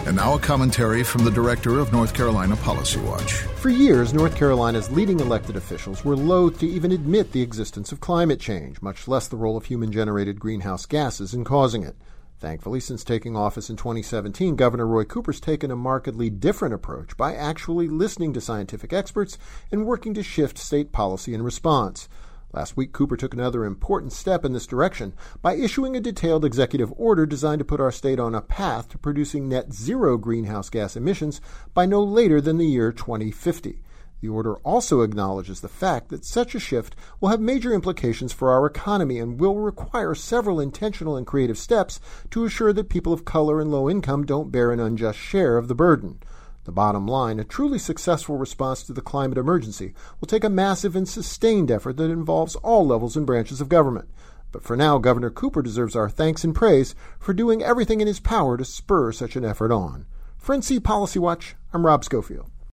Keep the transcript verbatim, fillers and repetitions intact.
And now a commentary from the director of North Carolina Policy Watch. For years, North Carolina's leading elected officials were loath to even admit the existence of climate change, much less the role of human-generated greenhouse gases in causing it. Thankfully, since taking office in twenty seventeen, Governor Roy Cooper's taken a markedly different approach by actually listening to scientific experts and working to shift state policy in response. Last week, Cooper took another important step in this direction by issuing a detailed executive order designed to put our state on a path to producing net zero greenhouse gas emissions by no later than the year twenty fifty. The order also acknowledges the fact that such a shift will have major implications for our economy and will require several intentional and creative steps to assure that people of color and low income don't bear an unjust share of the burden. The bottom line, a truly successful response to the climate emergency will take a massive and sustained effort that involves all levels and branches of government. But for now, Governor Cooper deserves our thanks and praise for doing everything in his power to spur such an effort on. For N C Policy Watch, I'm Rob Schofield.